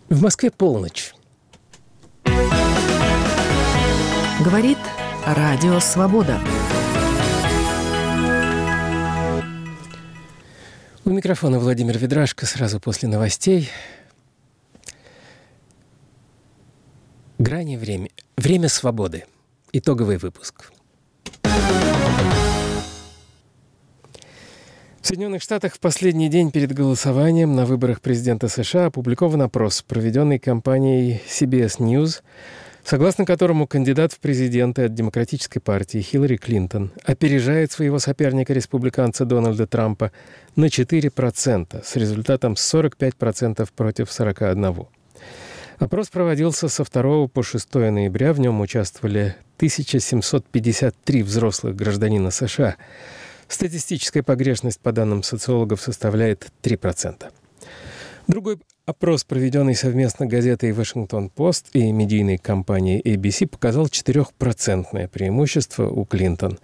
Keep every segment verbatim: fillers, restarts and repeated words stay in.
В Москве полночь. Говорит Радио Свобода. У микрофона Владимир Ведрашко. Сразу после новостей. Грани время. Время свободы. Итоговый выпуск. В Соединенных Штатах в последний день перед голосованием на выборах президента США опубликован опрос, проведенный компанией си би эс News, согласно которому кандидат в президенты от Демократической партии Хиллари Клинтон опережает своего соперника-республиканца Дональда Трампа на четыре процента с результатом сорок пять процентов против сорок один процент. Опрос проводился со второго по шестое ноября. В нем участвовали тысяча семьсот пятьдесят три взрослых гражданина США. Статистическая погрешность, по данным социологов, составляет три процента. Другой опрос, проведенный совместно газетой «Вашингтон-Пост» и медийной компанией эй би си, показал четырехпроцентное преимущество у Клинтон.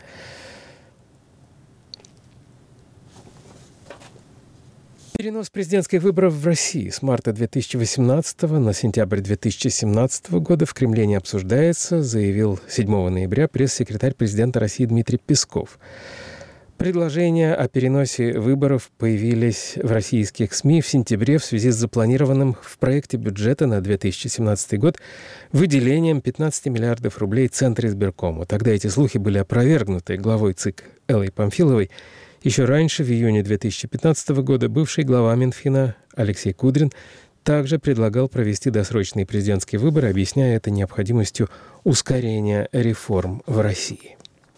Перенос президентских выборов в России с марта две тысячи восемнадцатого на сентябрь две тысячи семнадцатого года в Кремле не обсуждается, заявил седьмого ноября пресс-секретарь президента России Дмитрий Песков. Предложения о переносе выборов появились в российских СМИ в сентябре в связи с запланированным в проекте бюджета на две тысячи семнадцатый год выделением пятнадцати миллиардов рублей Центризбиркому. Тогда эти слухи были опровергнуты главой ЦИК Эллой Памфиловой. Еще раньше, в июне две тысячи пятнадцатого года, бывший глава Минфина Алексей Кудрин также предлагал провести досрочные президентские выборы, объясняя это необходимостью ускорения реформ в России.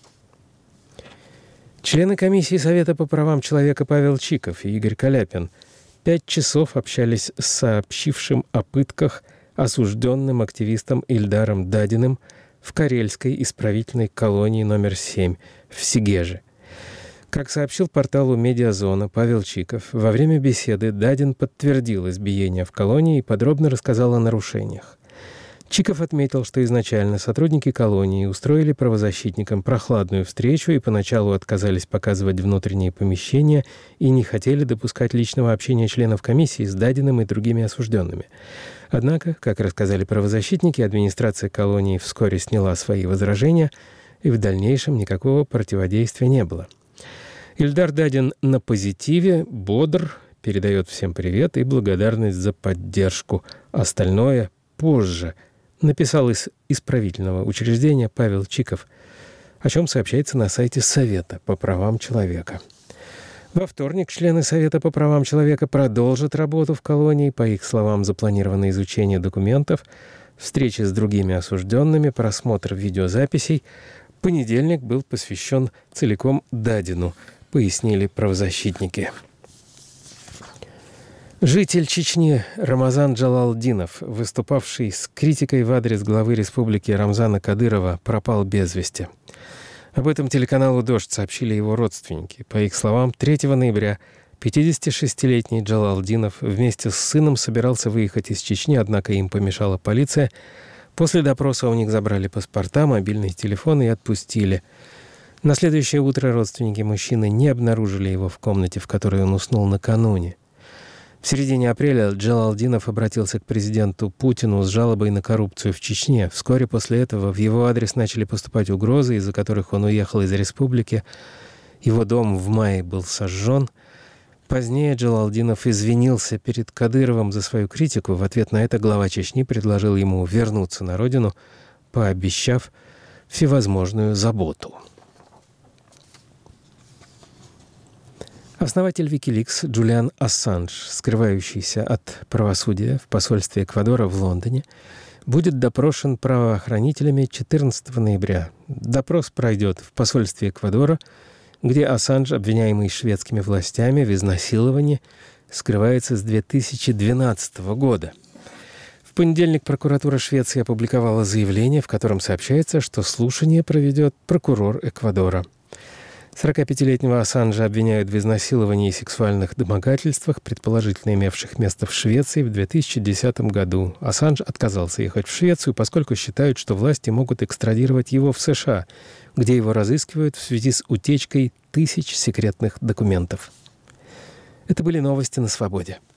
Члены комиссии Совета по правам человека Павел Чиков и Игорь Каляпин пять часов общались с сообщившим о пытках осужденным активистом Ильдаром Дадиным в Карельской исправительной колонии номер семь в Сегеже. Как сообщил порталу «Медиазона» Павел Чиков, во время беседы Дадин подтвердил избиение в колонии и подробно рассказал о нарушениях. Чиков отметил, что изначально сотрудники колонии устроили правозащитникам прохладную встречу и поначалу отказались показывать внутренние помещения и не хотели допускать личного общения членов комиссии с Дадиным и другими осужденными. Однако, как рассказали правозащитники, администрация колонии вскоре сняла свои возражения, и в дальнейшем никакого противодействия не было. Ильдар Дадин на позитиве, бодр, передает всем привет и благодарность за поддержку. Остальное позже, написал из исправительного учреждения Павел Чиков, о чем сообщается на сайте Совета по правам человека. Во вторник члены Совета по правам человека продолжат работу в колонии. По их словам, запланировано изучение документов, встречи с другими осужденными, просмотр видеозаписей. Понедельник был посвящен целиком Дадину, пояснили правозащитники. Житель Чечни Рамазан Джалалдинов, выступавший с критикой в адрес главы республики Рамзана Кадырова, пропал без вести. Об этом телеканалу «Дождь» сообщили его родственники. По их словам, третьего ноября пятидесятишестилетний Джалалдинов вместе с сыном собирался выехать из Чечни, однако им помешала полиция. После допроса у них забрали паспорта, мобильный телефон и отпустили. На следующее утро родственники мужчины не обнаружили его в комнате, в которой он уснул накануне. В середине апреля Джалалдинов обратился к президенту Путину с жалобой на коррупцию в Чечне. Вскоре после этого в его адрес начали поступать угрозы, из-за которых он уехал из республики. Его дом в мае был сожжен. Позднее Джалалдинов извинился перед Кадыровым за свою критику. В ответ на это глава Чечни предложил ему вернуться на родину, пообещав всевозможную заботу. Основатель Wikileaks Джулиан Ассанж, скрывающийся от правосудия в посольстве Эквадора в Лондоне, будет допрошен правоохранителями четырнадцатого ноября. Допрос пройдет в посольстве Эквадора, где Ассанж, обвиняемый шведскими властями в изнасиловании, скрывается с две тысячи двенадцатого года. В понедельник прокуратура Швеции опубликовала заявление, в котором сообщается, что слушание проведет прокурор Эквадора. сорокапятилетнего Ассанжа обвиняют в изнасиловании и сексуальных домогательствах, предположительно имевших место в Швеции в две тысячи десятом году. Ассанж отказался ехать в Швецию, поскольку считают, что власти могут экстрадировать его в США, где его разыскивают в связи с утечкой тысяч секретных документов. Это были новости на свободе.